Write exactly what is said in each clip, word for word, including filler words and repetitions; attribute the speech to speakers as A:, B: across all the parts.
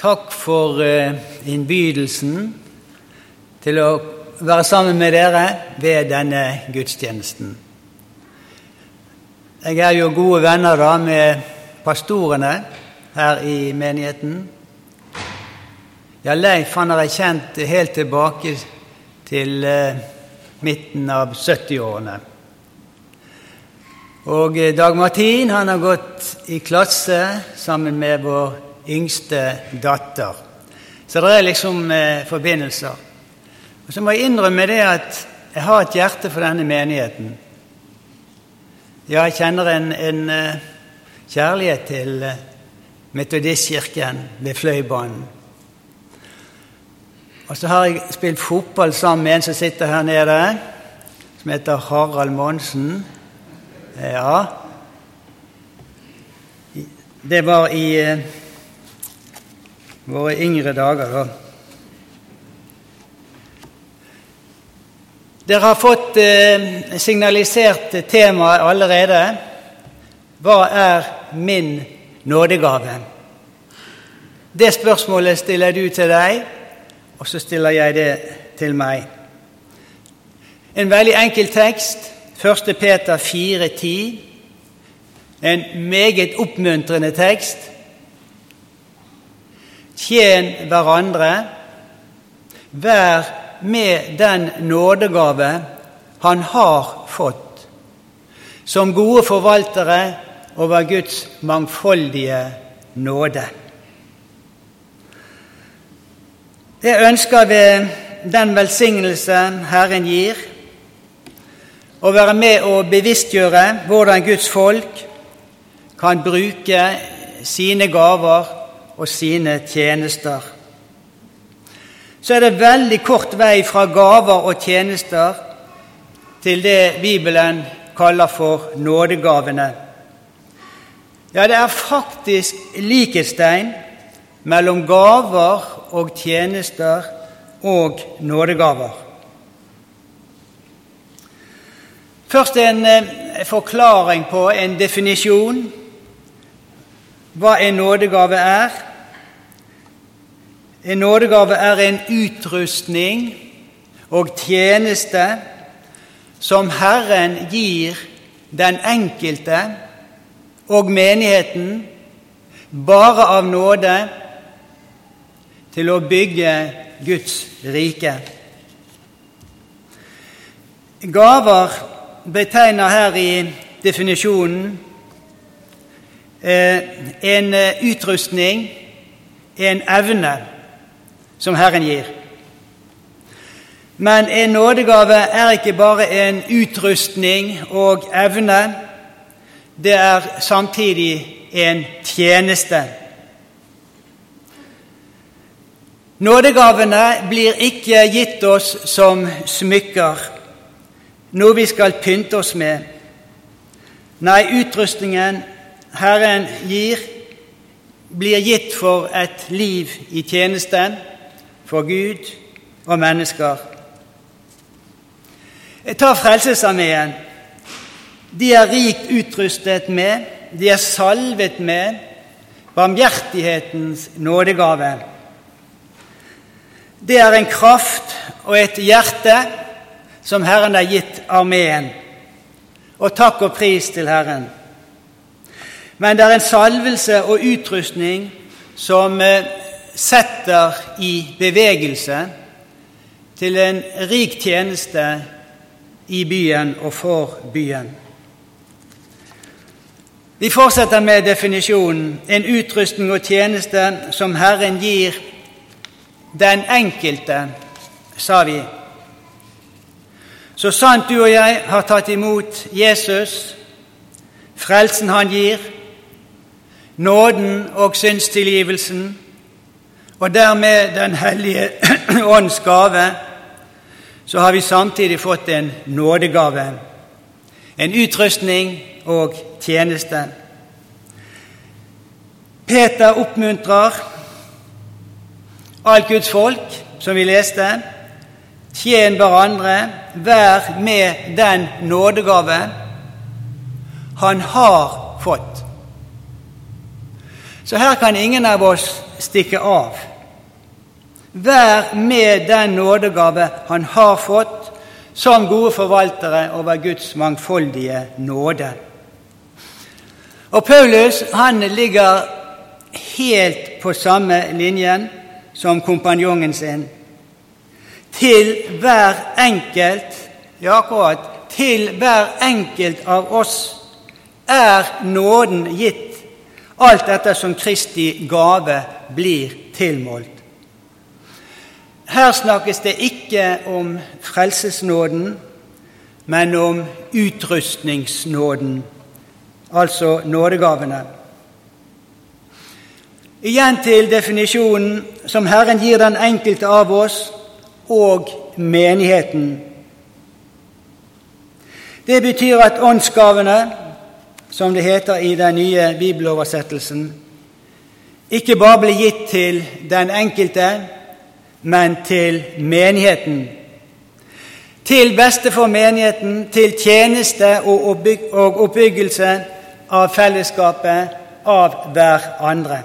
A: Takk for uh, innbydelsen til å være sammen med dere ved denne gudstjenesten. Jeg er jo gode venner da med pastorene her i menigheten. Ja, Leif han har jeg kjent helt tilbake til uh, midten av syttiårene. Og uh, Dag Martin han har gått i klasse sammen med vår yngste datter. Så det er liksom eh, forbindelser. Og så må jeg innrømme det at jeg har et hjerte for denne menigheten. Ja, jeg kjenner en, en uh, kjærlighet til uh, Metodistkirken ved Fløibanen. Og så har jeg spilt fotball sammen med en som sitter her nede, som heter Harald Monsen. Ja. Det var i uh, våre yngre dager da. Dere har fått eh, signalisert temaet allerede. Hva er min nådegave? Det spørsmålet stiller du til deg, og så stiller jeg det til meg. En veldig enkel tekst, første Peter fire ti, en meget oppmuntrende tekst. Tjen hverandre, vær med den nådegave han har fått, som gode forvaltere over Guds mangfoldige nåde. Jeg ønsker ved den velsignelse Herren gir, å være med og bevisstgjøre hvordan Guds folk kan bruke sine gaver og sine tjenester. Så er det veldig kort vei fra gaver og tjenester til det Bibelen kaller for nådegavene. Ja, det er faktisk likhetstegn mellom gaver og tjenester og nådegaver. Først en forklaring på en definisjon. Hva en nådegave er? En nådegave er en utrustning og tjeneste som Herren gir den enkelte og menigheten bare av nåde til å bygge Guds rike. Gaver betegner her i definisjonen en utrustning, en evne som Herren gir. Men en nådegave er ikke bare en utrustning og evne, det er samtidig en tjeneste. Nådegavene blir ikke gitt oss som smykker, noe vi skal pynte oss med. Nei, utrustningen Herren gir, blir gitt for et liv i tjenesten, for Gud og mennesker. Ta Frelsesarmeen. De er rikt utrustet med, de er salvet med barmhjertighetens nådegave. Det er en kraft og et hjerte som Herren har gitt armeen. Og takk og pris til Herren. Men det er en salvelse og utrustning som setter i bevegelse til en rik tjeneste i byen og for byen. Vi fortsetter med definisjonen. En utrustning og tjeneste som Herren gir den enkelte, sa vi. Så sant du og jeg har tatt imot Jesus, frelsen han gir, nåden og syndstilgivelsen, og dermed den hellige ånds gave, så har vi samtidig fått en nådegave, en utrustning og tjeneste. Peter oppmuntrer alt Guds folk, som vi leste, tjen hverandre, vær med den nådegave han har fått. Så her kan ingen av oss stikke av. Vær med den nådegave han har fått, som gode forvaltere over Guds mangfoldige nåde. Og Paulus, han ligger helt på samme linjen som kompanjongen sin. Til hver enkelt, ja akkurat, til hver enkelt av oss er nåden gitt, alt dette som Kristi gave blir tilmålt. Her snakkes det ikke om frelsesnåden, men om utrustningsnåden, altså nådegavene. Igjen til definisjonen som Herren gir den enkelte av oss og menigheten. Det betyr at åndsgavene, som det heter i den nye bibeloversettelsen, ikke bare blir gitt til den enkelte, men til menigheten. Til beste for menigheten, til tjeneste og oppbyggelse av fellesskapet av hverandre.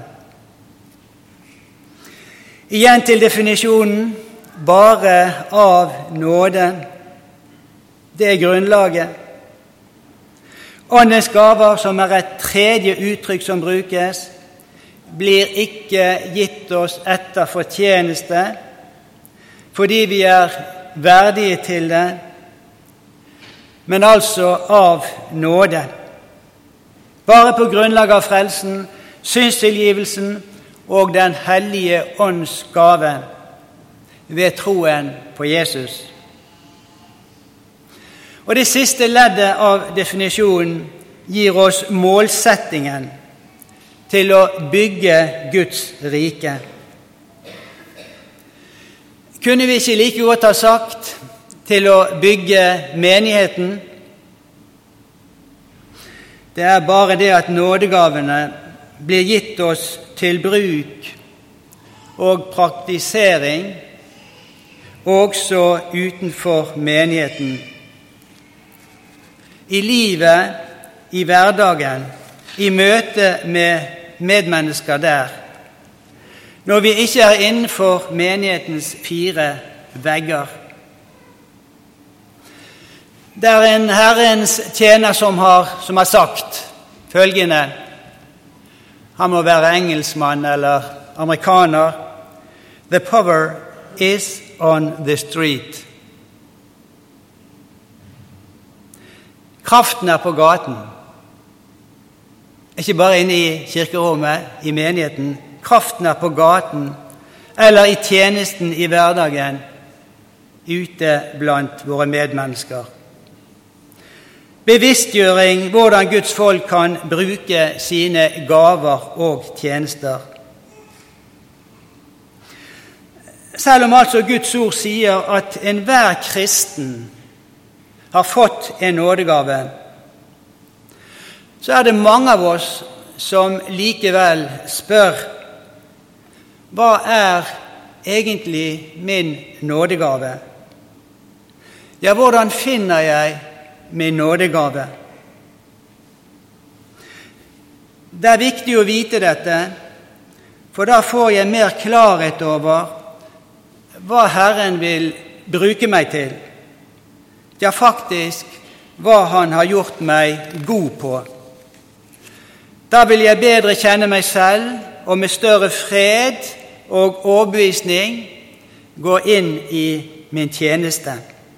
A: Igjen til definisjonen, bare av nåde. Det er grunnlaget. Åndens gaver, som er et tredje uttrykk som brukes, blir ikke gitt oss etter fortjeneste, fordi vi er verdige til det, men altså av nåde. Bare på grunnlag av frelsen, synstilgivelsen og den hellige ånds gave ved troen på Jesus. Og det siste leddet av definisjonen gir oss målsettingen til å bygge Guds rike. Kunne vi ikke like godt ha sagt til å bygge menigheten? Det er bare det at nådegavene blir gitt oss til bruk og praktisering også utenfor menigheten. I livet, i hverdagen, i møte med medmennesker der, når vi ikke er innenfor menighetens fire vegger. Det er en Herrens tjener som har, som har sagt følgende: han må være engelskmann eller amerikaner. The power is on the street. Kraften er på gaten. Ikke bare inne i kirkerommet, i menigheten. Kraften er på gaten, eller i tjenesten i hverdagen, ute blant våre medmennesker. Bevisstgjøring hvordan Guds folk kan bruke sine gaver og tjenester. Selv om altså Guds ord sier at enhver kristen har fått en nådegave, så er det mange av oss som likevel spør: hva er egentlig min nådegave? Ja, hvordan finner jeg min nådegave? Det er viktig å vite dette, for da får jeg mer klarhet over hva Herren vil bruke meg til. Ja, faktisk hva han har gjort meg god på. Da vil jeg bedre kjenne meg selv, og med større fred og overbevisning gå inn i min tjeneste.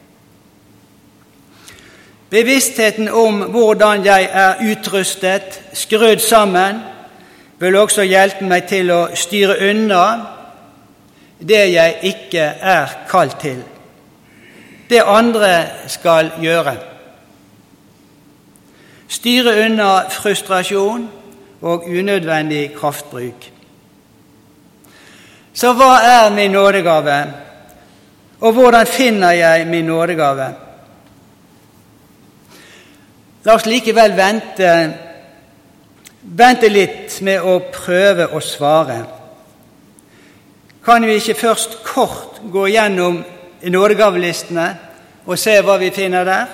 A: Bevisstheten om hvordan jeg er utrustet, skrudd sammen, vil også hjelpe meg til å styre unna det jeg ikke er kalt til. Det andre skal gjøre. Styre unna frustrasjon og unødvendig kraftbruk. Så hva er min nådegave? Og hvordan finner jeg min nådegave? La oss likevel vente, vente litt med å prøve å svare. Kan vi ikke først kort gå gjennom nådegavelistene og se hva vi finner der?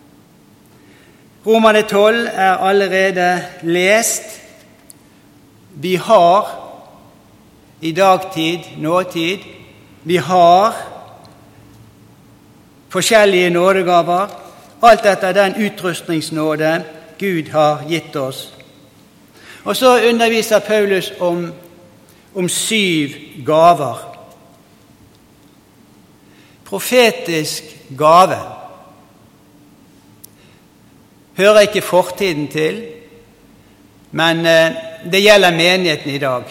A: Romerne tolv er allerede lest, Vi har i dagtid, nåtid, vi har forskjellige nådegaver, alt etter den utrustningsnåde Gud har gitt oss. Og så underviser Paulus om, om syv gaver. Profetisk gave hører ikke fortiden til, men det gjelder menigheten i dag.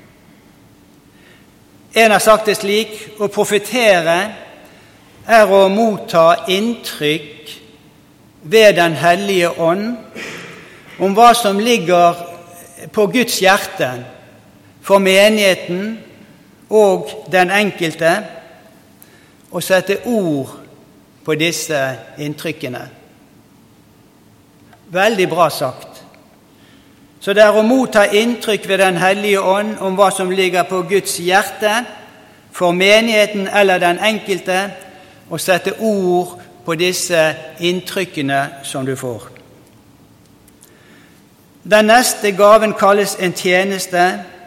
A: En har sagt det slik: å profetere er å motta inntrykk ved Den hellige ånd om hva som ligger på Guds hjerte for menigheten og den enkelte, og sette ord på disse inntrykkene. Veldig bra sagt. Så det er å motta inntrykk ved Den hellige ånd om hva som ligger på Guds hjerte for menigheten eller den enkelte, og sette ord på disse inntrykkene som du får. Den neste gaven kalles en tjeneste.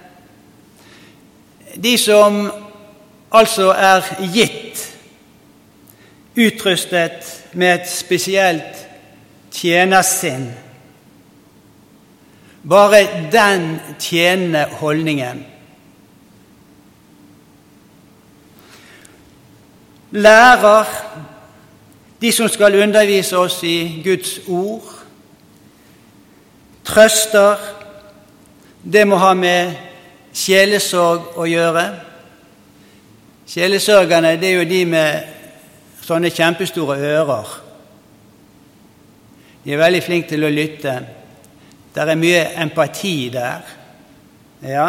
A: De som altså er gitt, utrustet med et spesielt tjenersinn, bare den tjenende holdningen. Lærer, de som skal undervise oss i Guds ord. Trøster, det må ha med sjelesorg å gjøre. Sjelesørgerne, det er jo de med sånne kjempestore ører. De er veldig flinke til å lytte. Det er mye empati der. Ja.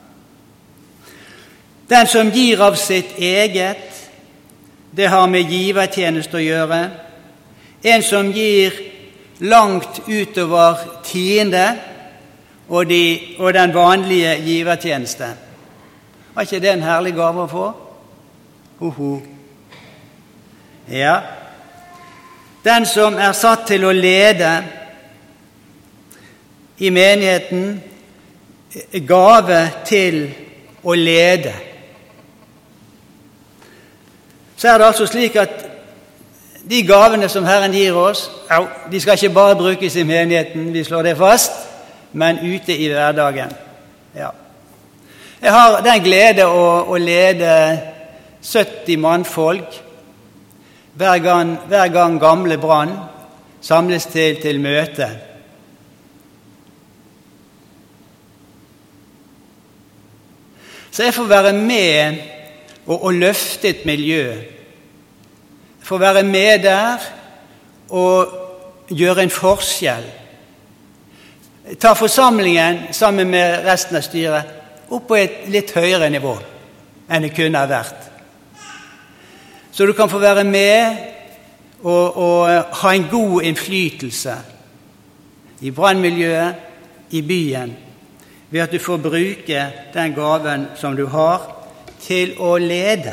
A: Den som gir av sitt eget, det har med givertjeneste å gjøre. En som gir langt utover tiende og, de, og den vanlige givertjeneste. Var ikke det en herlig gave å få? Hoho. Ja. Den som er satt til å lede i menigheten, gave til å lede. Så er det altså slik at de gavene som Herren gir oss, de skal ikke bare brukes i menigheten, vi slår det fast, men ute i hverdagen. Ja. Jeg har den glede å, å lede sytti mannfolk hver gang, hver gang gamle brann samles til, til møte. Så jeg får være med og, og løfte et miljø. Jeg får være med der og gjøre en forskjell. Ta forsamlingen sammen med resten av styret opp på et litt høyere nivå enn det kunne ha vært. Så du kan få være med og, og ha en god innflytelse i brannmiljøet, i byen, ved at du får bruke den gaven som du har til å lede.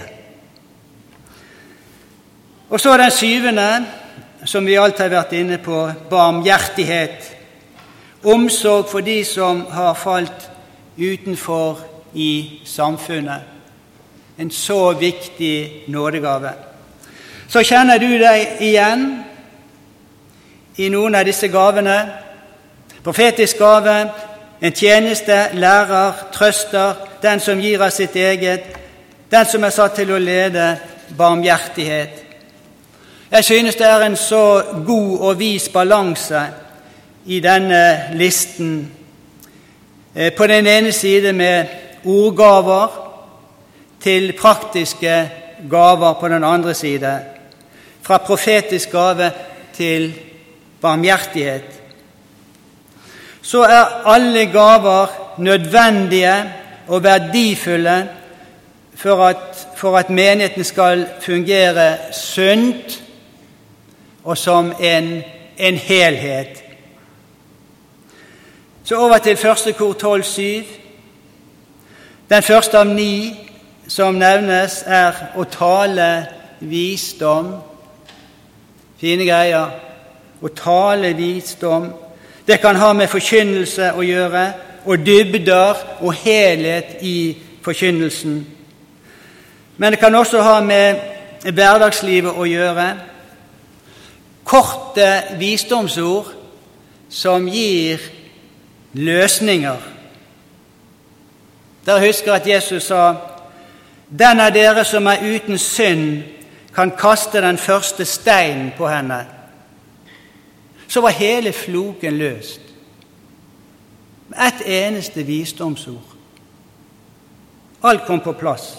A: Og så den syvende, som vi alt har vært inne på, barmhjertighet. Omsorg for de som har falt utenfor i samfunnet. En så viktig nådegave. Så kjenner du deg igjen i noen av disse gavene. Profetisk gave, en tjeneste, lærer, trøster, den som gir av sitt eget, den som er satt til å lede, barmhjertighet. Jeg synes det er en så god og vis balanse i denne listen. På den ene side med ordgaver til praktiske gaver på den andre side. Fra profetisk gave til barmhjertighet. Så er alle gaver nødvendige og verdifulle for at, for at menigheten skal fungere sunt og som en, en helhet. Så over til første kor tolv syv. Den første av ni som nevnes er å tale visdom. Fine greier. Å tale visdom. Det kan ha med forkynnelse å gjøre, og dybder og helhet i forkynnelsen. Men det kan også ha med hverdagslivet å gjøre. Korte visdomsord som gir løsninger. Der husker at Jesus sa: «Den av dere som er uten synd, kan kaste den første steinen på henne.» Så var hele floken løst. Et eneste visdomsord. Alt kom på plass.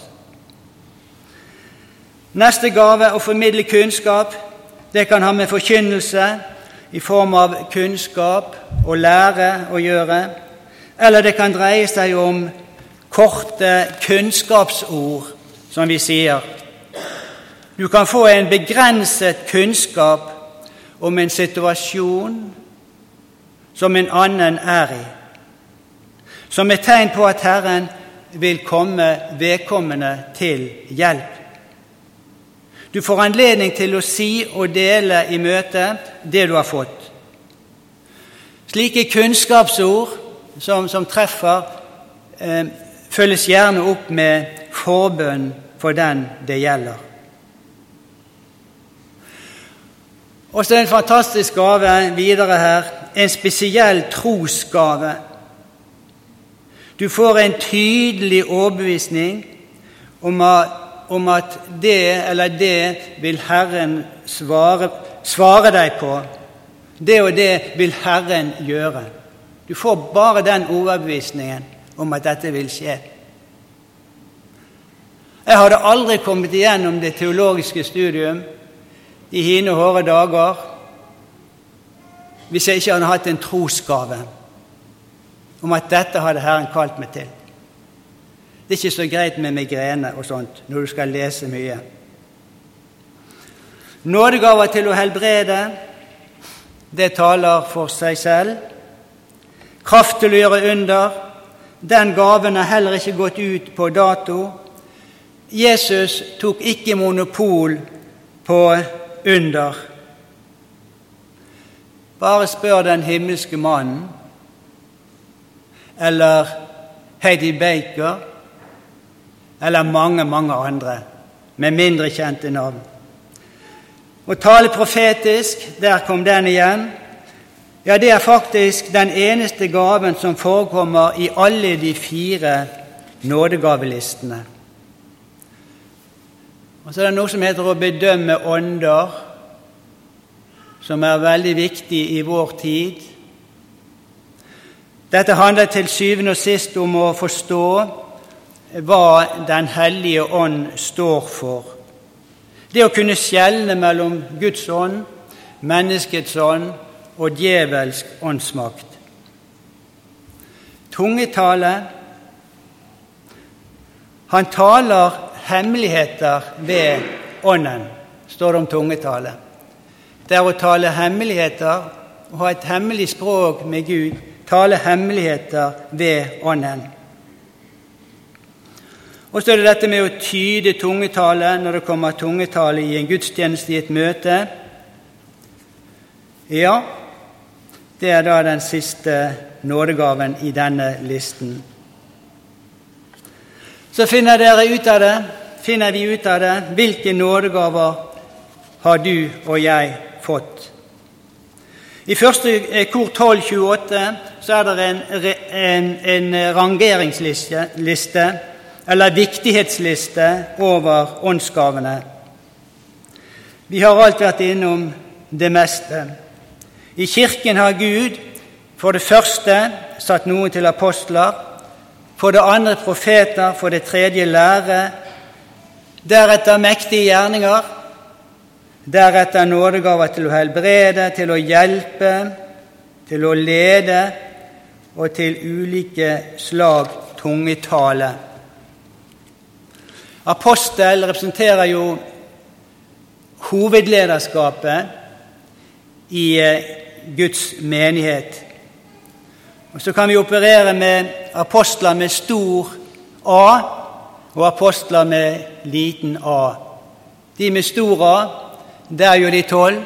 A: Neste gave, å formidle kunnskap, det kan ha med forkynnelse i form av kunnskap og lære å gjøre, eller det kan dreie seg om korte kunnskapsord, som vi sier. Du kan få en begrenset kunnskap om en situasjon som en annen er i, som et tegn på at Herren vil komme vedkommende til hjelp. Du får anledning til å si og dele i møte det du har fått. Slike kunnskapsord som, som treffer, eh, følges gjerne opp med forbønn for den det gjelder. Og så er det en fantastisk gave videre her, en spesiell trosgave. Du får en tydelig overbevisning om at, om at det eller det vil Herren svare, svare deg på. Det og det vil Herren gjøre. Du får bare den overbevisningen om at dette vil skje. Jeg hadde aldri kommet igjennom det teologiske studium i hine hårde dager hvis jeg ikke hadde hatt en trosgave om at dette hadde Herren kalt meg til. Det er ikke så greit med migrene og sånt når du skal lese mye. Nådegaver til å helbrede, det taler for seg selv. Kraft til å gjøre under, den gaven er heller ikke gått ut på dato. Jesus tok ikke monopol på under. Bare spør den himmelske mannen, eller Heidi Baker, eller mange, mange andre, med mindre kjente navn. Å tale profetisk, der kom den igjen. Ja, det er faktisk den eneste gaven som forekommer i alle de fire nådegavelistene. Og så er det noe som heter å bedømme ånder, som er veldig viktig i vår tid. Dette handler til syvende og sist om å forstå hva Den hellige ånd står for. Det å kunne skjelne mellom Guds ånd, menneskets ånd og djevelsk åndsmakt. Tungetale. Han taler hemmeligheter ved ånden, står det om tungetale. Det er å tale hemmeligheter, å ha et hemmelig språk med Gud, tale hemmeligheter ved ånden. Og så er det dette med å tyde tungetale når det kommer tungetale i en gudstjeneste i et møte. Ja, det er da den siste nådegaven i denne listen. Så finner dere ut av det, finner vi ut av det, hvilke nådegaver har du og jeg fått. I første kor tolv tjueåtte så er det en, en, en rangeringsliste, eller viktighetsliste over åndsgavene. Vi har alt vært innom det meste. I kirken har Gud for det første satt noen til apostler, for det andre profeter, for det tredje lære, deretter mektige gjerninger, deretter nådegaver til å helbrede, til å hjelpe, til å lede og til ulike slag tungetale. Apostel representerer jo hovedlederskapet i Guds menighet. Og så kan vi operere med apostler med stor A og apostler med liten a. De med stor A, det er jo de tolv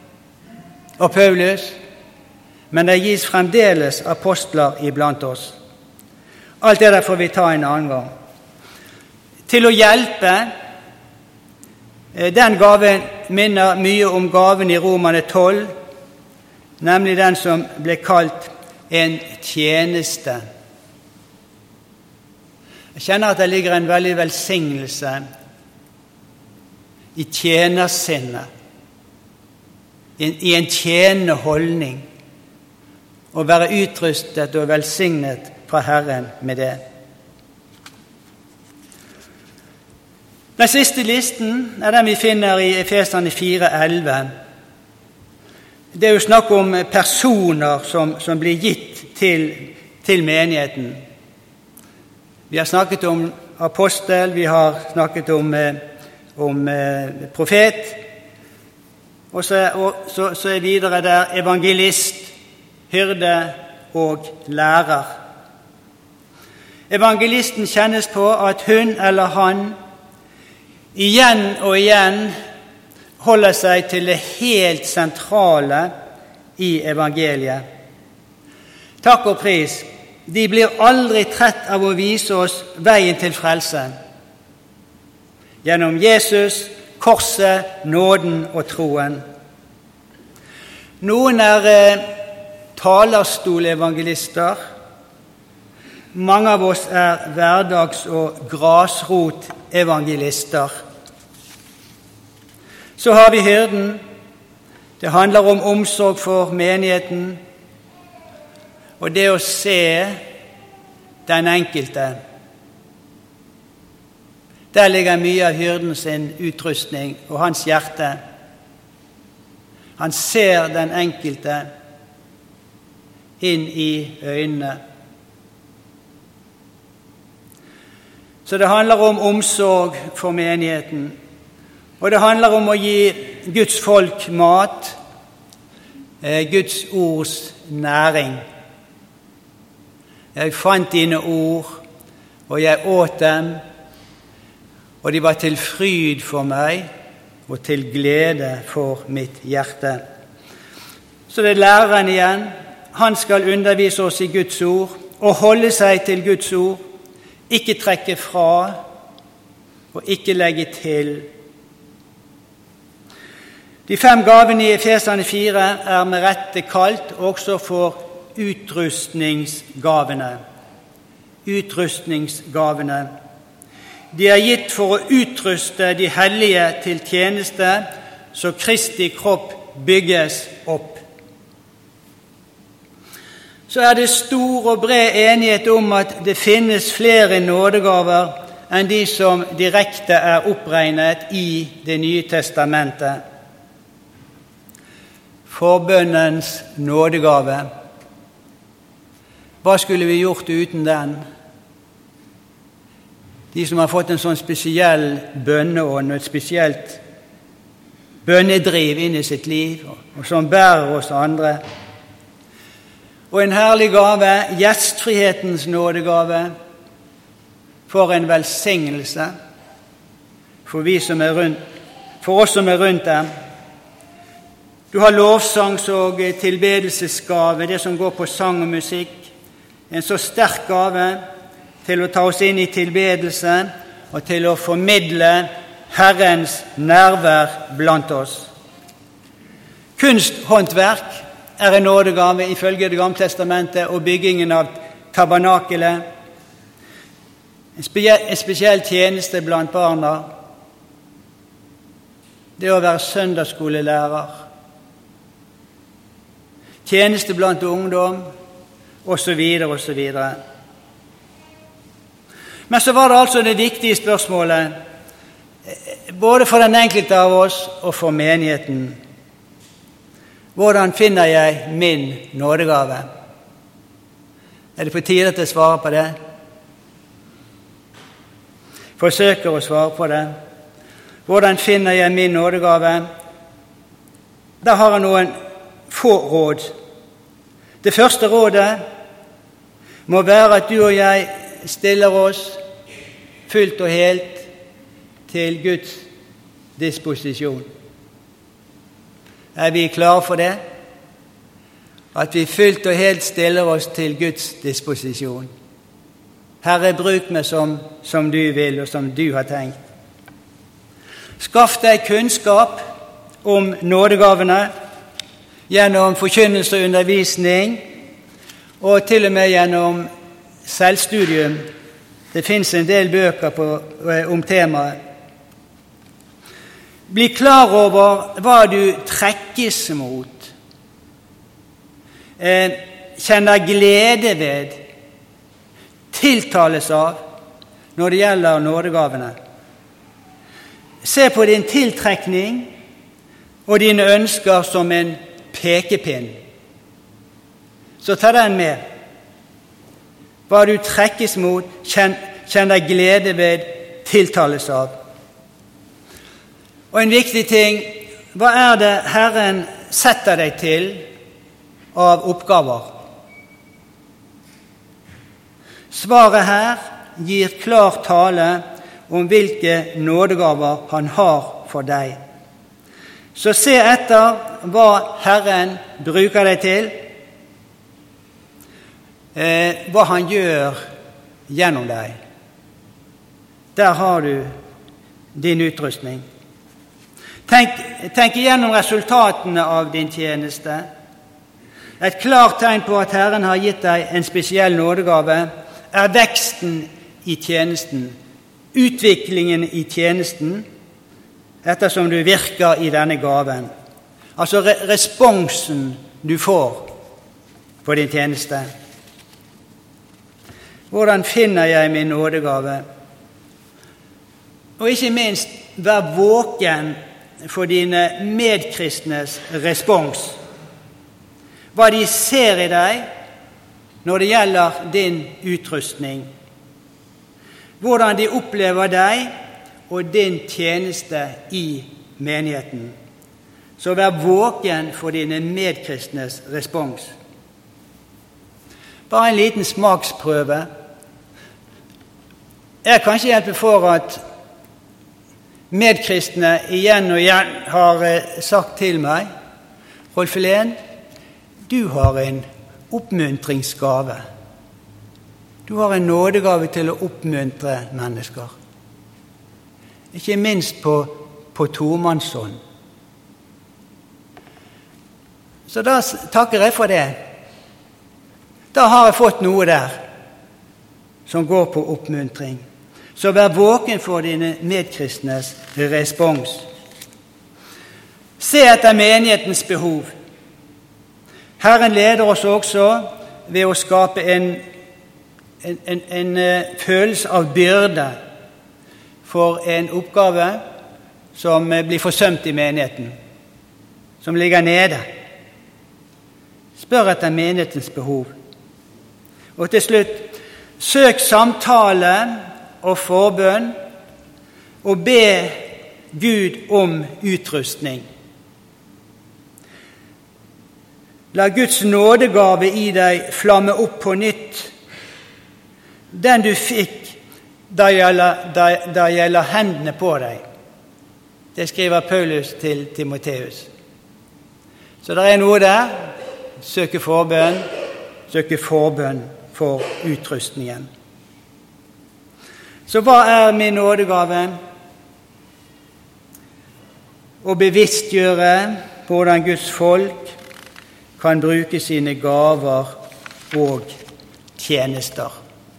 A: og Paulus, men det gis fremdeles apostler iblant oss. Alt det der får vi ta en annen gang. Til å hjelpe, den gaven minner mye om gaven i Romerne tolv, nemlig den som ble kalt en tjeneste. Jeg kjenner at det ligger en veldig velsignelse i tjenersinnet, i en tjenende holdning, å være utrustet og velsignet fra Herren med det. Den siste listen er den vi finner i Efeserne fire elleve. Det er jo snakk om personer som, som blir gitt til, til menigheten. Vi har snakket om apostel, vi har snakket om, om profet, og, så, og så, så er videre der evangelist, hyrde og lærer. Evangelisten kjennes på at hun eller han igjen og igjen holder seg til det helt sentrale i evangeliet. Takk og pris, de blir aldri trett av å vise oss veien til frelse. Gjennom Jesus, korset, nåden og troen. Noen er eh, talerstolevangelister. Mange av oss er hverdags- og grasrotevangelister. Så har vi hyrden. Det handler om omsorg for menigheten, og det å se den enkelte. Der ligger mye av hyrden sin utrustning og hans hjerte. Han ser den enkelte inn i øynene. Så det handler om omsorg for menigheten. Og det handler om å gi Guds folk mat, Guds ords næring. Jeg fant dine ord, og jeg åt dem, og de var til fryd for meg, og til glede for mitt hjerte. Så det er læreren igjen. Han skal undervise oss i Guds ord, og holde seg til Guds ord, ikke trekke fra, og ikke legge til. De fem gavene i Efeserne fire er med rette kalt også for utrustningsgavene. Utrustningsgavene. De er gitt for å utruste de hellige til tjeneste, så Kristi kropp bygges opp. Så er det stor og bred enighet om at det finnes flere nådegaver enn de som direkte er oppregnet i Det nye testamentet. Forbønnens nådegave. Hva skulle vi gjort uten den? De som har fått en sånn spesiell bønneånd og et spesielt bønnedriv inn i sitt liv, og som bærer oss andre. Og en herlig gave, gjestfrihetens nådegave, for en velsignelse for, vi som er rundt, for oss som er rundt dem. Du har lovsangs- og tilbedelsesgave, det som går på sang og musikk. En så sterk gave til å ta oss inn i tilbedelse og til å formidle Herrens nærvær blant oss. Kunsthåndverk er en nådegave ifølge Det gamle testamentet, og byggingen av tabernakelet. En spesiell tjeneste blant barna. Det å være søndagsskolelærer. Tjeneste blant ungdom, og så videre, og så videre. Men så var det altså det viktige spørsmålet, både for den enkelte av oss og for menigheten. Hvordan finner jeg min nådegave? Er det på tide at jeg svarer på det? Forsøker å svare på det. Hvordan finner jeg min nådegave? Da har jeg noen få råd. Det første rådet må være at du og jeg stiller oss fullt og helt til Guds disposisjon. Er vi klare for det? At vi fullt og helt stiller oss til Guds disposisjon. Herre, bruk meg som, som du vil, og som du har tenkt. Skaff deg kunnskap om nådegavene gjennom forkynnelse og undervisning, og til og med gjennom selvstudium. Det finnes en del bøker på, om temaet. Bli klar over hva du trekkes mot. Eh, kjenner glede ved, tiltales av, når det gjelder nådegavene. Se på din tiltrekning og dine ønsker som en pekepinn. Så ta den med. Hva du trekkes mot, kjenner glede ved, tiltales av. Og en viktig ting, hva er det Herren setter deg til av oppgaver? Svaret her gir klar tale om hvilke nådegaver han har for deg. Så se etter hva Herren bruker deg til, eh, hva han gjør gjennom deg. Der har du din utrustning. Tenk, tenk igjennom resultatene av din tjeneste. Et klart tegn på at Herren har gitt deg en spesiell nådegave, er veksten i tjenesten, utviklingen i tjenesten, ettersom du virker i denne gaven. Altså re- responsen du får på din tjeneste. Hvordan finner jeg min nådegave? Og ikke minst, vær våken for dine medkristnes respons. Hva de ser i deg når det gjelder din utrustning. Hvordan de opplever deg og din tjeneste i menigheten. Så vær våken for dine medkristnes respons. Bare en liten smaksprøve. Jeg kan ikke hjelpe for at medkristne igjen og igjen har sagt til meg, Rolf Helén, du har en oppmuntringsgave. Du har en nådegave til å oppmuntre mennesker. Ikke minst på, på tomannshånd. Så da takker jeg for det. Da har jeg fått noe der som går på oppmuntring. Så vær våken for dine medkristnes respons. Se etter menighetens behov. Herren leder oss også ved å skape en, en, en, en følelse av byrde for en oppgave som blir forsømt i menigheten, som ligger nede. Spør etter menighetens behov. Og til slutt, søk samtale og forbønn, og be Gud om utrustning. La Guds nådegave i deg flamme opp på nytt. Den du fikk da gjelder, da, da gjelder hendene på deg. Det skriver Paulus til Timoteus. Så det er noe der. Søke forbønn, søke forbønn for utrustningen. Så hva er min nådegave? Å bevisstgjøre hvordan Guds folk kan bruke sine gaver og tjenester.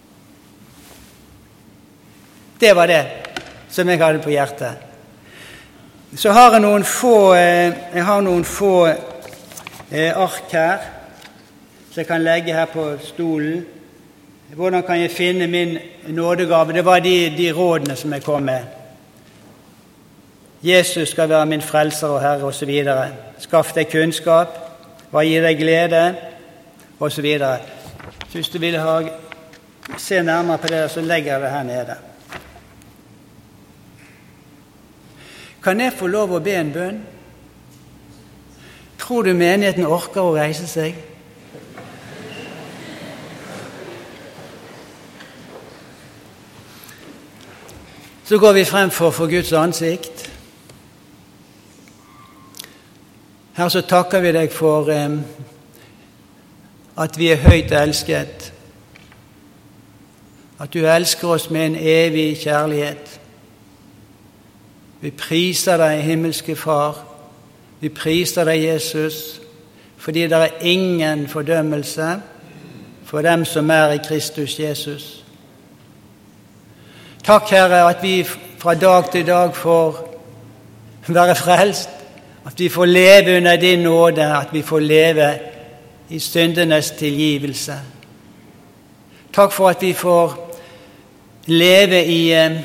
A: Det var det som jeg hadde på hjertet. Så har jeg noen få, jeg har noen få ark her, som jeg kan legge her på stolen. Hvordan kan jeg finne min nådegave? Det var de, de rådene som jeg kom med. Jesus skal være min frelser og herre, og så videre. Skaff deg kunnskap, hva gir deg glede, og så videre. Så hvis du vil ha, se nærmere på det, så legger jeg det her nede. Kan jeg få lov å be en bønn? Tror du menigheten orker å reise seg? Så går vi frem for, for Guds ansikt. Her så takker vi deg for eh, at vi er høyt elsket, at du elsker oss med en evig kjærlighet. Vi priser deg, himmelske Far. Vi priser deg, Jesus, fordi det er ingen fordømmelse for dem som er i Kristus Jesus. Takk, Herre, at vi fra dag til dag får være frelst, at vi får leve under din nåde, at vi får leve i syndenes tilgivelse. Takk for at vi får leve i,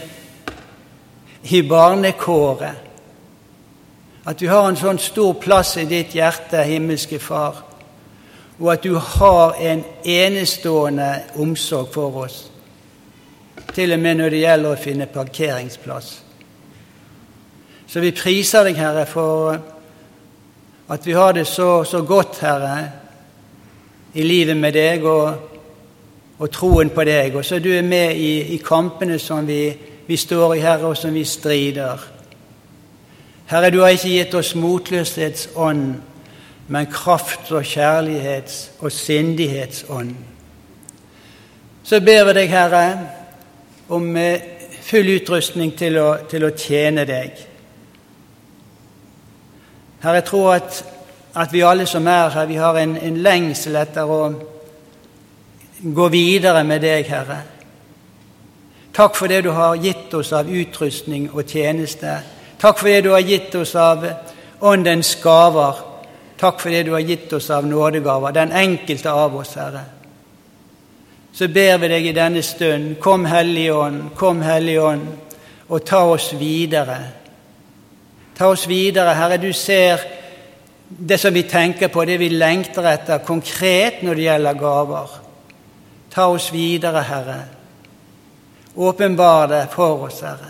A: i barnekåret, at du har en sånn stor plass i ditt hjerte, himmelske Far, og at du har en enestående omsorg for oss, til og med når det gjelder å finne parkeringsplass. Så vi priser deg, Herre, for at vi har det så, så godt, Herre, i livet med deg og, og troen på deg, og så du er med i, i kampene som vi, vi står i, Herre, og som vi strider. Herre, du har ikke gitt oss motløshetsånd, men kraft og kjærlighets- og sindighetsånd. Så ber vi deg, Herre, om full utrustning til å, til å tjene deg. Herre, jeg tror at, at vi alle som er her, vi har en, en lengsel etter å gå videre med deg, Herre. Takk for det du har gitt oss av utrustning og tjeneste. Takk for det du har gitt oss av åndens gaver. Takk for det du har gitt oss av nådegaver, den enkelte av oss, Herre. Så ber vi deg i denne stund, kom Hellige Ånd, kom Hellige Ånd, og ta oss videre. Ta oss videre, Herre. Du ser det som vi tenker på, det vi lengter etter konkret når det gjelder gaver. Ta oss videre, Herre. Åpenbar det for oss, Herre.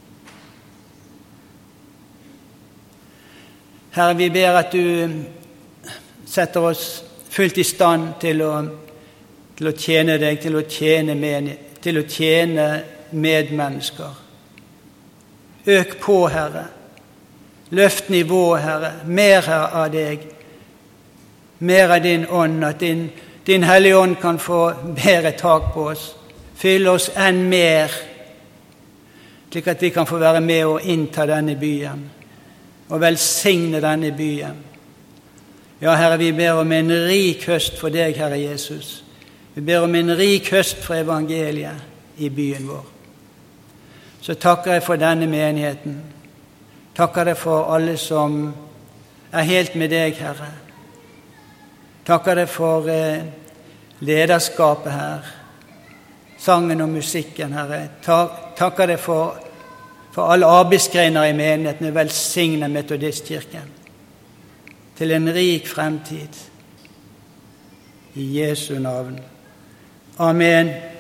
A: Herre, vi ber at du setter oss fullt i stand til å, til å tjene deg, til å tjene, med, til å tjene medmennesker. Øk på, Herre. Løft nivået, Herre. Mer av deg. Mer av din ånd, at din, din Hellige Ånd kan få bedre tak på oss. Fylle oss enn mer, slik at vi kan få være med og innta denne byen, og velsigne denne byen. Ja, Herre, vi ber om en rik høst for deg, Herre Jesus. Vi ber om en rik høst for evangeliet i byen vår. Så takker jeg for denne menigheten. Takker deg for alle som er helt med deg, Herre. Takker deg for eh, lederskapet her, sangen og musikken, Herre. Takker deg for, for alle arbeidsgreiner i menigheten, velsigne Metodistkirken til en rik fremtid. I Jesu navn. Amen.